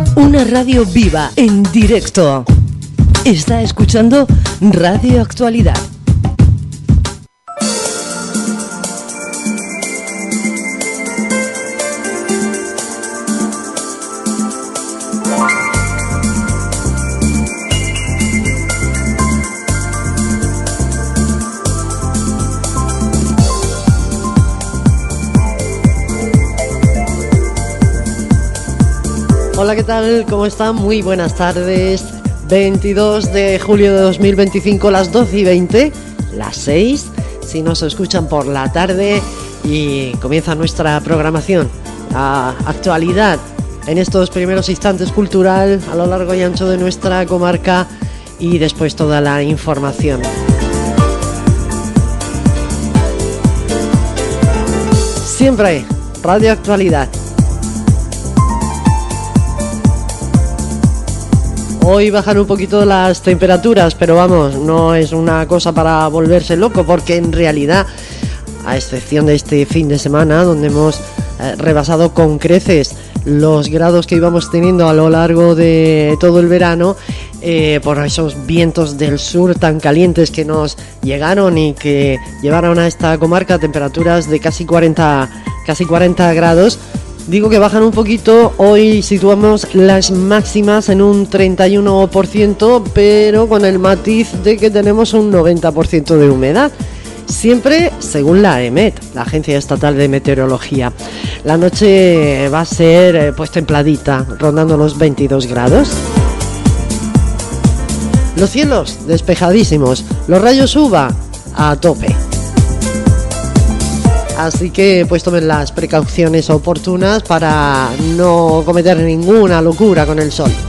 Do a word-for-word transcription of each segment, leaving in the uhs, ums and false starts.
Una radio viva, en directo. Está escuchando Radio Actualidad. Hola, ¿qué tal? ¿Cómo están? Muy buenas tardes. veintidós de julio de dos mil veinticinco, las doce y veinte, las seis, si nos escuchan por la tarde, y comienza nuestra programación. La actualidad en estos primeros instantes cultural a lo largo y ancho de nuestra comarca, y después toda la información. Siempre Radio Actualidad. Hoy bajan un poquito las temperaturas, pero vamos, no es una cosa para volverse loco, porque en realidad, a excepción de este fin de semana, donde hemos eh, rebasado con creces los grados que íbamos teniendo a lo largo de todo el verano, eh, por esos vientos del sur tan calientes que nos llegaron y que llevaron a esta comarca a temperaturas de casi cuarenta, casi cuarenta grados. Digo que bajan un poquito. Hoy situamos las máximas en un treinta y uno por ciento, pero con el matiz de que tenemos un noventa por ciento de humedad. Siempre según la EMET, la Agencia Estatal de Meteorología. La noche va a ser pues templadita, rondando los veintidós grados. Los cielos despejadísimos, los rayos U V A a tope. Así que pues tomen las precauciones oportunas para no cometer ninguna locura con el sol.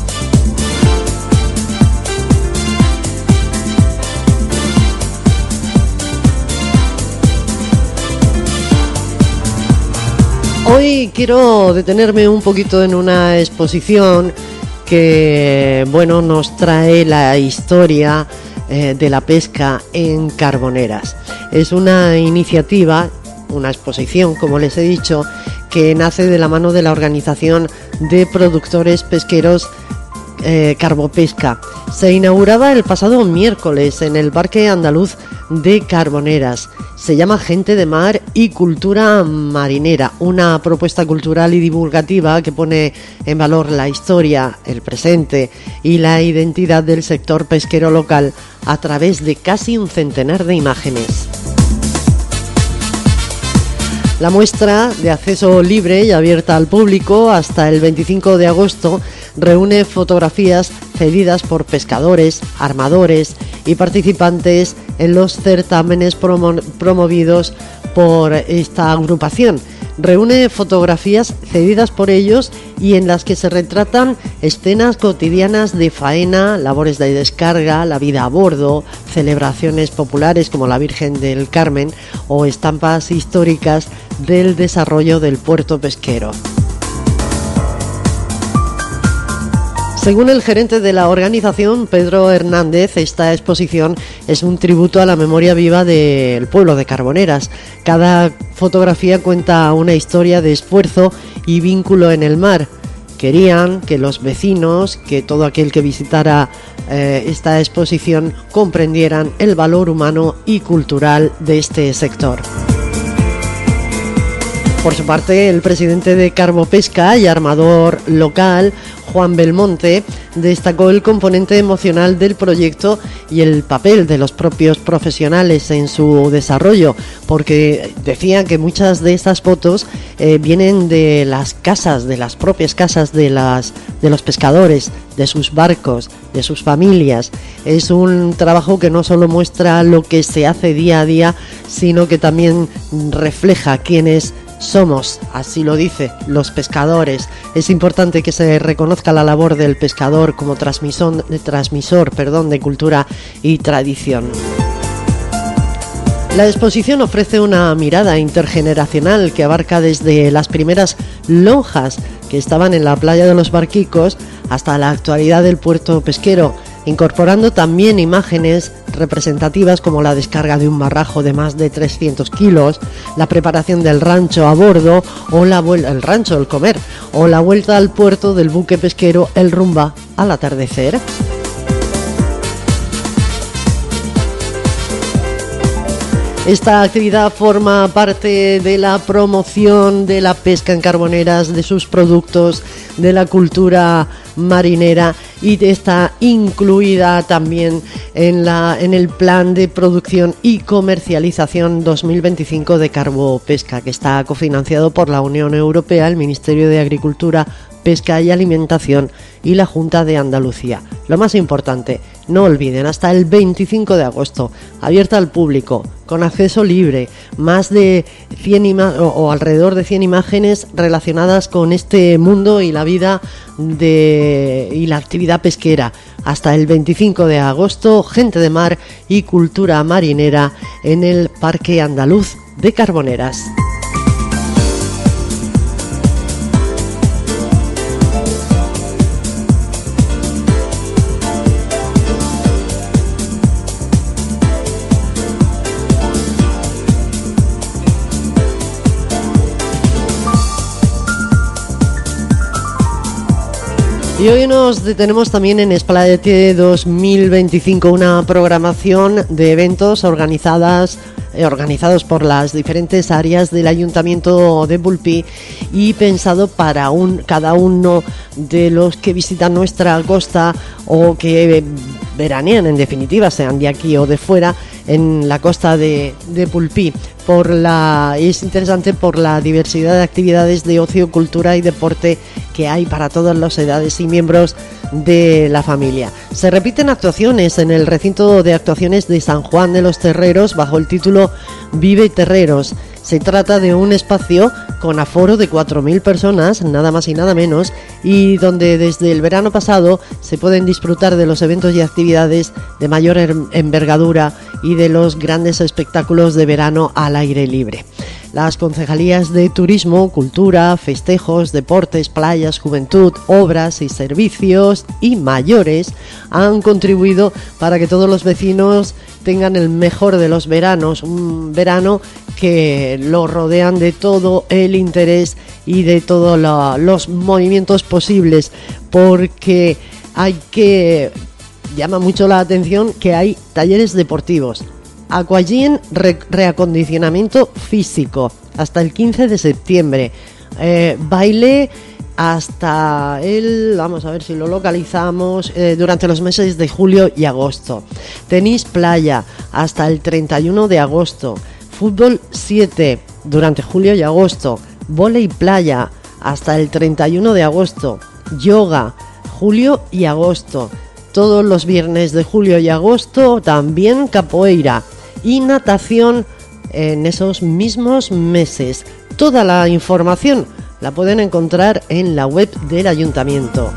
Hoy quiero detenerme un poquito en una exposición que, bueno, nos trae la historia eh, de la pesca en Carboneras. Es una iniciativa, una exposición, como les he dicho, que nace de la mano de la Organización de Productores Pesqueros eh, Carbopesca. Se inauguraba el pasado miércoles en el Parque Andaluz de Carboneras. Se llama Gente de Mar y Cultura Marinera, una propuesta cultural y divulgativa que pone en valor la historia, el presente y la identidad del sector pesquero local a través de casi un centenar de imágenes. La muestra, de acceso libre y abierta al público hasta el veinticinco de agosto, reúne fotografías cedidas por pescadores, armadores y participantes en los certámenes promo- promovidos por esta agrupación. Reúne fotografías cedidas por ellos y en las que se retratan escenas cotidianas de faena, labores de descarga, la vida a bordo, celebraciones populares como la Virgen del Carmen o estampas históricas del desarrollo del puerto pesquero. Según el gerente de la organización, Pedro Hernández, esta exposición es un tributo a la memoria viva del pueblo de Carboneras. Cada fotografía cuenta una historia de esfuerzo y vínculo en el mar. Querían que los vecinos, que todo aquel que visitara eh, esta exposición, comprendieran el valor humano y cultural de este sector. Por su parte, el presidente de Carbopesca y armador local, Juan Belmonte, destacó el componente emocional del proyecto y el papel de los propios profesionales en su desarrollo, porque decía que muchas de estas fotos eh, vienen de las casas, de las propias casas de, las, de los pescadores, de sus barcos, de sus familias. Es un trabajo que no solo muestra lo que se hace día a día, sino que también refleja quiénes somos, así lo dice, los pescadores. Es importante que se reconozca la labor del pescador como transmisor, transmisor perdón, de cultura y tradición. La exposición ofrece una mirada intergeneracional que abarca desde las primeras lonjas que estaban en la playa de los Barquicos hasta la actualidad del puerto pesquero. incorporando también imágenes representativas como la descarga de un marrajo de más de trescientos kilos, la preparación del rancho a bordo o la vuelta el rancho, el comer, o la vuelta al puerto del buque pesquero El Rumba al atardecer. Esta actividad forma parte de la promoción de la pesca en Carboneras, de sus productos, de la cultura marinera, y está incluida también en, la, en el plan de producción y comercialización dos mil veinticinco de Carbopesca, que está cofinanciado por la Unión Europea, el Ministerio de Agricultura, Pesca y Alimentación y la Junta de Andalucía. Lo más importante, no olviden, hasta el veinticinco de agosto, abierta al público, con acceso libre, más de cien ima- o, o alrededor de cien imágenes relacionadas con este mundo y la vida de y la actividad pesquera. Hasta el veinticinco de agosto, gente de mar y cultura marinera en el Parque Andaluz de Carboneras. Y hoy nos detenemos también en Esplayete dos mil veinticinco, una programación de eventos organizadas eh, organizados por las diferentes áreas del Ayuntamiento de Pulpí y pensado para un cada uno de los que visitan nuestra costa o que veranean, en definitiva, sean de aquí o de fuera, en la costa de, de Pulpí. Por la, es interesante por la diversidad de actividades de ocio, cultura y deporte que hay para todas las edades y miembros de la familia. Se repiten actuaciones en el recinto de actuaciones de San Juan de los Terreros bajo el título Vive Terreros. Se trata de un espacio con aforo de cuatro mil personas, nada más y nada menos, y donde desde el verano pasado se pueden disfrutar de los eventos y actividades de mayor envergadura y de los grandes espectáculos de verano al aire libre. Las concejalías de Turismo, Cultura, Festejos, Deportes, Playas, Juventud, Obras y Servicios y Mayores han contribuido para que todos los vecinos tengan el mejor de los veranos, un verano que lo rodean de todo el interés y de todos los movimientos posibles, porque hay que llama mucho la atención que hay talleres deportivos, aquagym, re, reacondicionamiento físico hasta el quince de septiembre, eh, baile hasta el, vamos a ver si lo localizamos, eh, durante los meses de julio y agosto, tenis playa hasta el treinta y uno de agosto, fútbol siete durante julio y agosto, vóley playa hasta el treinta y uno de agosto, yoga julio y agosto, todos los viernes de julio y agosto también capoeira y natación en esos mismos meses. Toda la información la pueden encontrar en la web del ayuntamiento.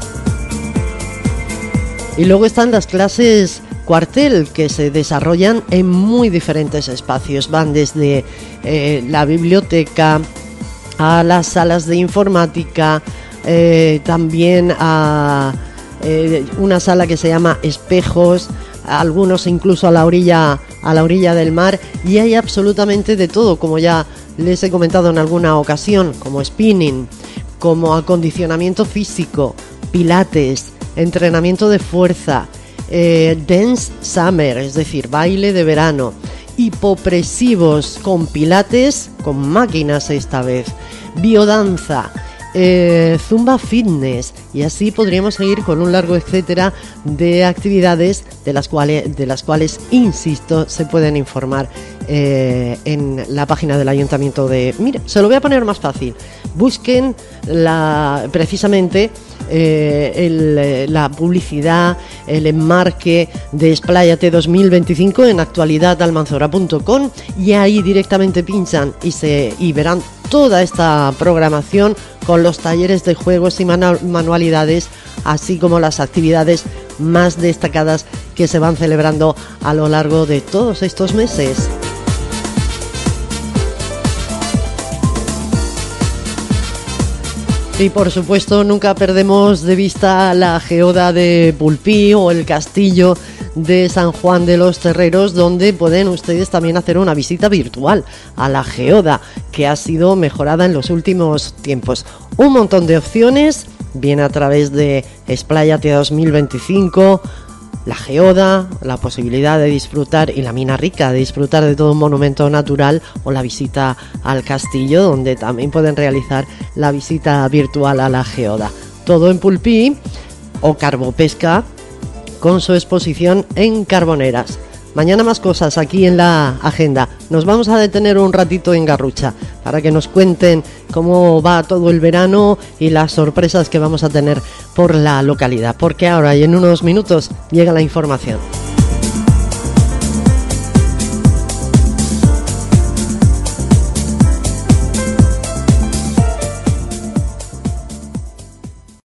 Y luego están las clases cuartel, que se desarrollan en muy diferentes espacios. Van desde eh, la biblioteca a las salas de informática, eh, también a eh, una sala que se llama Espejos, algunos incluso a la orilla a la orilla del mar, y hay absolutamente de todo, como ya les he comentado en alguna ocasión, como spinning, como acondicionamiento físico, pilates, entrenamiento de fuerza, eh, dance summer, es decir, baile de verano, hipopresivos con pilates, con máquinas esta vez, biodanza, eh, zumba fitness, y así podríamos seguir con un largo etcétera de actividades de las cuales, de las cuales insisto, se pueden informar eh, en la página del ayuntamiento de... Mira, se lo voy a poner más fácil. Busquen la, precisamente eh, el, la publicidad, el enmarque de Esplayete dos mil veinticinco en actualidad almanzora punto com, y ahí directamente pinchan y, se, y verán toda esta programación con los talleres de juegos y manualidades, así como las actividades más destacadas que se van celebrando a lo largo de todos estos meses. Y por supuesto nunca perdemos de vista la geoda de Pulpí o el castillo de San Juan de los Terreros, donde pueden ustedes también hacer una visita virtual a la geoda, que ha sido mejorada en los últimos tiempos. Un montón de opciones, bien a través de Expláyate dos mil veinticinco, la geoda, la posibilidad de disfrutar, y la mina rica, de disfrutar de todo un monumento natural, o la visita al castillo, donde también pueden realizar la visita virtual a la geoda. Todo en Pulpí, o Carbopesca, con su exposición en Carboneras. Mañana más cosas aquí en la agenda. Nos vamos a detener un ratito en Garrucha para que nos cuenten cómo va todo el verano y las sorpresas que vamos a tener por la localidad, porque ahora y en unos minutos llega la información.